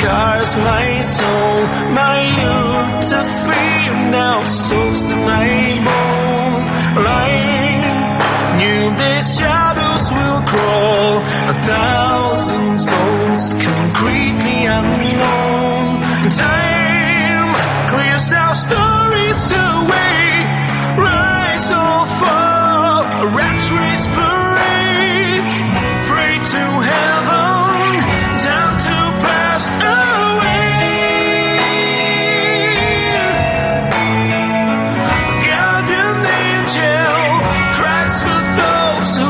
scars my soul, my youth to free, now souls to my bone. Life knew the shadows will crawl, 1,000 souls concretely unknown. Time clears our stories away, rise or fall, a rat race parade. Pray to heaven, down to pass away. Guardian angel cries for those who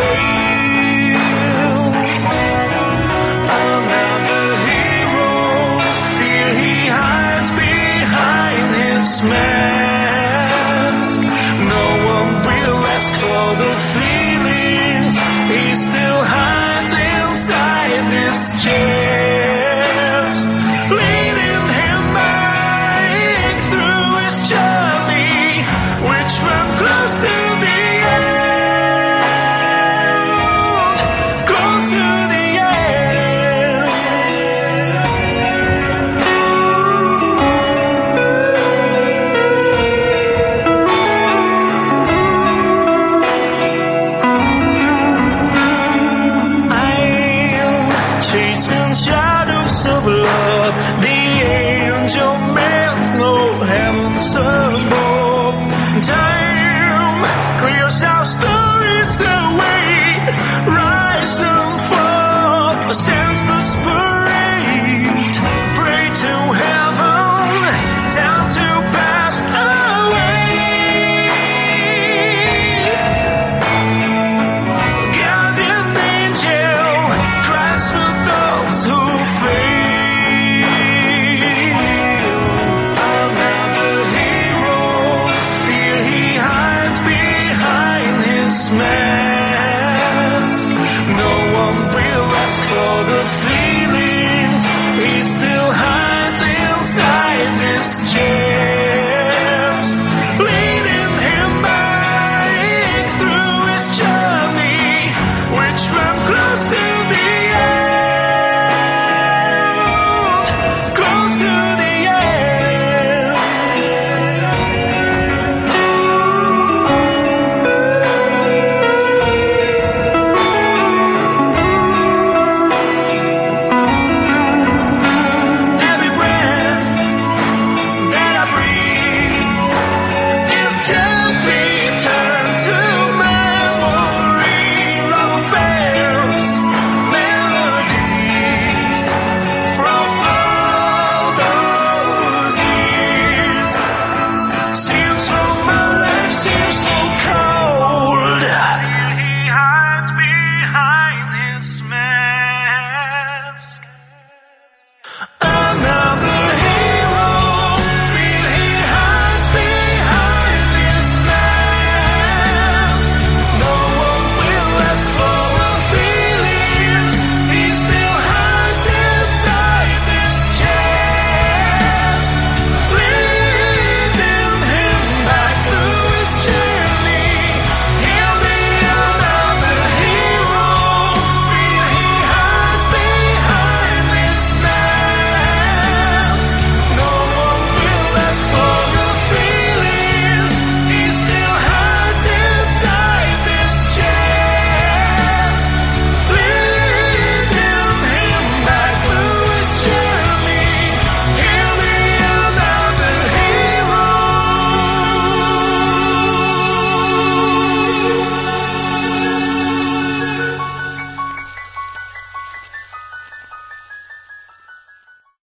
fail. Another hero, fear he hides behind his mask. No one will ask for the feelings he still hides inside this chest, leading him back through his journey, which ran close to the end, close to the end. I'm chasing shadows of love, the angel meant no heavens above. Time clears our stories away, rise and fall, a senseless parade. Pray to heaven, down to pass away. Guardian angel cries for those who fail. Another hero, fear he hides behind his mask.